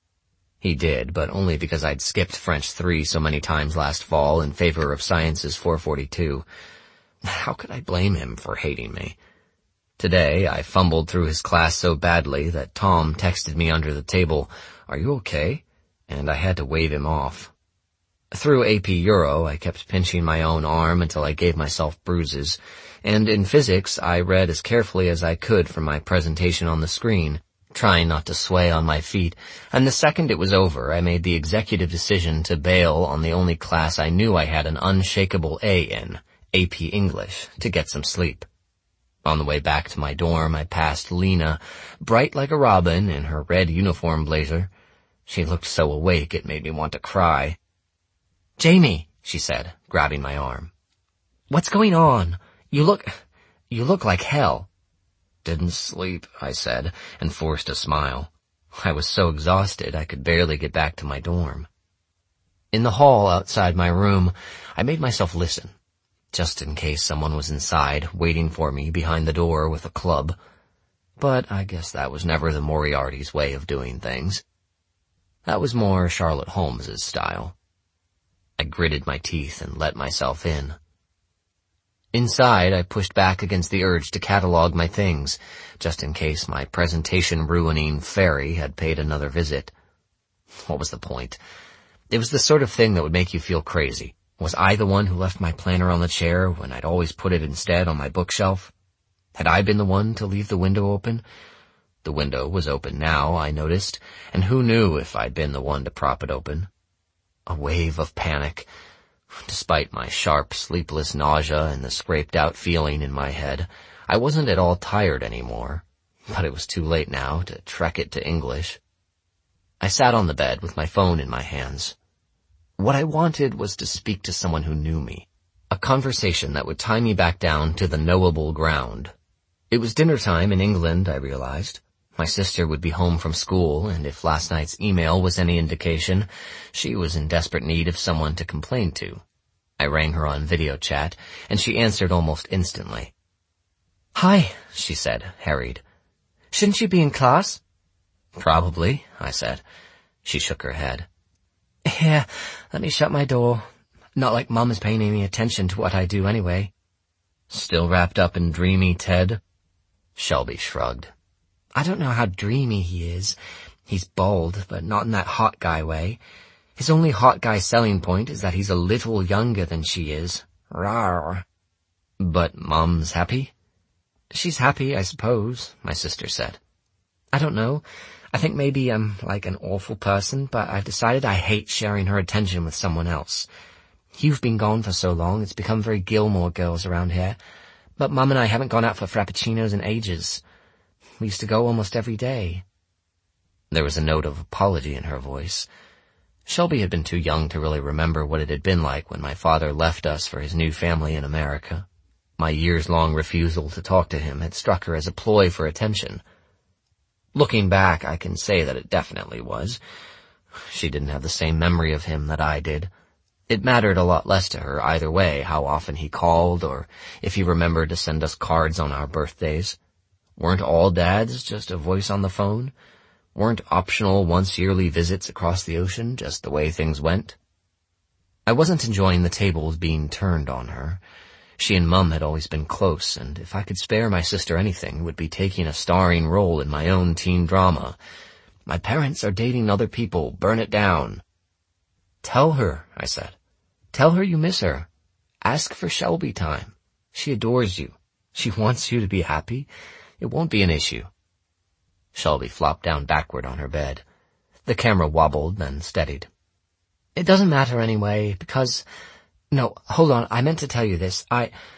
He did, but only because I'd skipped French 3 so many times last fall in favor of Sciences 442. How could I blame him for hating me? Today, I fumbled through his class so badly that Tom texted me under the table, "Are you okay?" And I had to wave him off. Through AP Euro, I kept pinching my own arm until I gave myself bruises, and in physics, I read as carefully as I could from my presentation on the screen, trying not to sway on my feet, and the second it was over, I made the executive decision to bail on the only class I knew I had an unshakable A in, AP English, to get some sleep. On the way back to my dorm, I passed Lena, bright like a robin in her red uniform blazer. She looked so awake it made me want to cry. "Jamie," she said, grabbing my arm. "What's going on? You look like hell." "Didn't sleep," I said, and forced a smile. I was so exhausted I could barely get back to my dorm. In the hall outside my room, I made myself listen, just in case someone was inside, waiting for me behind the door with a club. But I guess that was never the Moriarty's way of doing things. That was more Charlotte Holmes's style. I gritted my teeth and let myself in. Inside, I pushed back against the urge to catalog my things, just in case my presentation-ruining fairy had paid another visit. What was the point? It was the sort of thing that would make you feel crazy, Was I the one who left my planner on the chair when I'd always put it instead on my bookshelf? Had I been the one to leave the window open? The window was open now, I noticed, and who knew if I'd been the one to prop it open? A wave of panic. Despite my sharp, sleepless nausea and the scraped-out feeling in my head, I wasn't at all tired anymore, but it was too late now to trek it to English. I sat on the bed with my phone in my hands. What I wanted was to speak to someone who knew me, a conversation that would tie me back down to the knowable ground. It was dinner time in England, I realized. My sister would be home from school, and if last night's email was any indication, she was in desperate need of someone to complain to. I rang her on video chat, and she answered almost instantly. "Hi," she said, harried. "Shouldn't you be in class?" "Probably," I said. She shook her head. "Here, let me shut my door. Not like Mum is paying any attention to what I do anyway." "Still wrapped up in dreamy Ted?" Shelby shrugged. "I don't know how dreamy he is. He's bald, but not in that hot guy way. His only hot guy selling point is that he's a little younger than she is. Rawr." "But Mom's happy?" "She's happy, I suppose," my sister said. "I don't know. I think maybe I'm like an awful person, but I've decided I hate sharing her attention with someone else. You've been gone for so long, it's become very Gilmore Girls around here. But Mum and I haven't gone out for frappuccinos in ages. We used to go almost every day." There was a note of apology in her voice. Shelby had been too young to really remember what it had been like when my father left us for his new family in America. My years-long refusal to talk to him had struck her as a ploy for attention. Looking back, I can say that it definitely was. She didn't have the same memory of him that I did. It mattered a lot less to her either way how often he called or if he remembered to send us cards on our birthdays. Weren't all dads just a voice on the phone? Weren't optional once-yearly visits across the ocean just the way things went? I wasn't enjoying the tables being turned on her. She and Mum had always been close, and if I could spare my sister anything, it would be taking a starring role in my own teen drama. My parents are dating other people. Burn it down. "Tell her," I said. "Tell her you miss her. Ask for Shelby time. She adores you. She wants you to be happy. It won't be an issue." Shelby flopped down backward on her bed. The camera wobbled, then steadied. "It doesn't matter anyway, because... No, hold on, I meant to tell you this.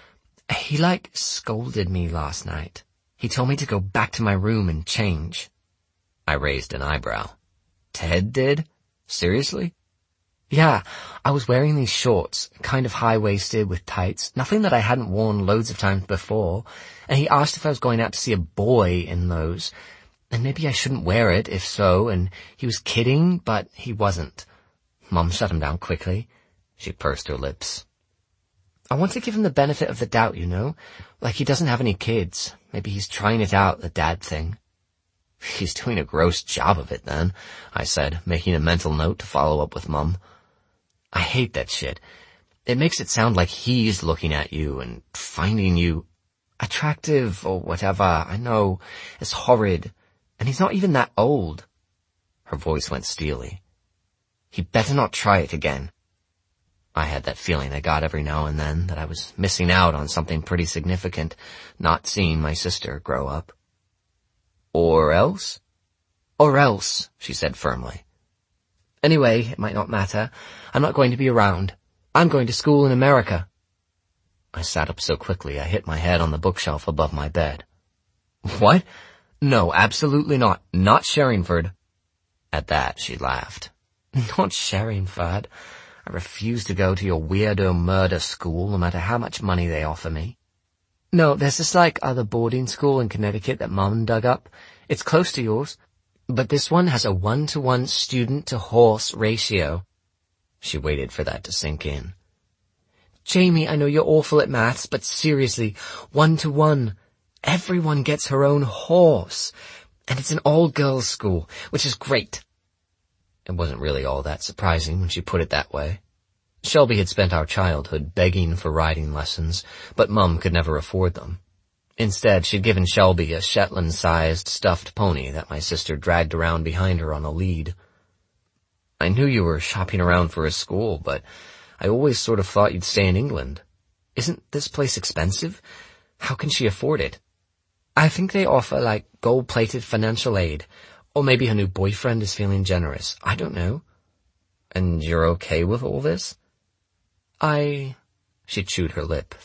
He scolded me last night. He told me to go back to my room and change." I raised an eyebrow. "Ted did? Seriously?" "Yeah, I was wearing these shorts, kind of high-waisted with tights, nothing that I hadn't worn loads of times before, and he asked if I was going out to see a boy in those, and maybe I shouldn't wear it, if so, and he was kidding, but he wasn't." Mum shut him down quickly. She pursed her lips. "I want to give him the benefit of the doubt, you know? Like he doesn't have any kids. Maybe he's trying it out, the dad thing." "He's doing a gross job of it, then," I said, making a mental note to follow up with Mum. "I hate that shit. It makes it sound like he's looking at you and finding you attractive or whatever. I know. It's horrid. And he's not even that old." Her voice went steely. "He'd better not try it again." I had that feeling I got every now and then that I was missing out on something pretty significant, not seeing my sister grow up. "Or else?" "Or else," she said firmly. "Anyway, it might not matter. I'm not going to be around. I'm going to school in America." I sat up so quickly I hit my head on the bookshelf above my bed. "What? No, absolutely not. Not Sherringford." At that, she laughed. "Not Sherringford. I refuse to go to your weirdo murder school no matter how much money they offer me. No, there's this other boarding school in Connecticut that Mum dug up. It's close to yours, but this one has a 1-to-1 student-to-horse ratio." She waited for that to sink in. "Jamie, I know you're awful at maths, but seriously, 1-to-1. Everyone gets her own horse, and it's an all-girls school, which is great." It wasn't really all that surprising when she put it that way. Shelby had spent our childhood begging for riding lessons, but Mum could never afford them. Instead, she'd given Shelby a Shetland-sized stuffed pony that my sister dragged around behind her on a lead. "I knew you were shopping around for a school, but I always sort of thought you'd stay in England. Isn't this place expensive? How can she afford it? I think they offer, like, gold-plated financial aid. Or maybe her new boyfriend is feeling generous. I don't know. And you're okay with all this? She chewed her lip,